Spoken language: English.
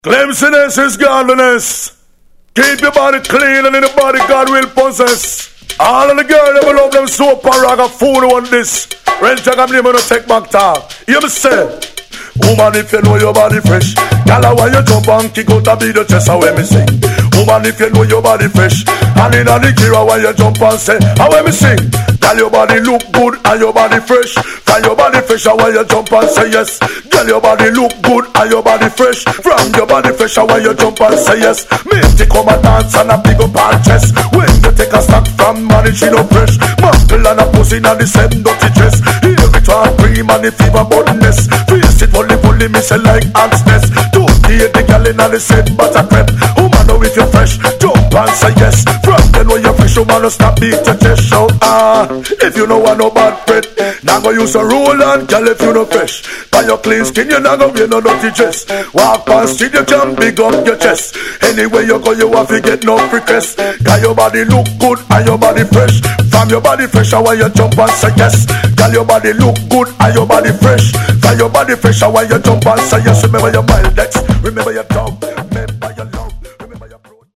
Cleanliness is godliness. Keep your body clean and in the body God will possess. All of the girls that will love them soap and rag and food on this. Rent check and blame on the take back talk. You me say, woman if you know your body fresh, gala why you jump and kick out a beat your chest away me sing. Woman if you know your body fresh, and in the kira why you jump and say, away me sing. Girl your body look good and your body fresh. From your body fresh and why you jump and say yes. Girl your body look good and your body fresh. From your body fresh and why you jump and say yes. Me take come a dance and a big up her chest. When you take a stock from money she no fresh. Muckle and a pussy in the same dirty dress. Here it all cream and the fever buttonness. Face it fully me say like ants nest. Don't hear the girl in the same butter crepe. Woman know if you're fresh, jump and say yes. From then when you're fresh, woman no stop beat your chest shout if you know want no bad bread. Now go use a roll and girl if you no fresh. By your clean skin you not go wear no dirty dress. Walk past street you can big up your chest. Anywhere you go you have to get no request. Cause your body look good and your body fresh. From your body fresh and why you jump and say yes. Girl your body look good and your body fresh. From your body fresh and why you jump and say yes. Remember your Miledex, remember your dog.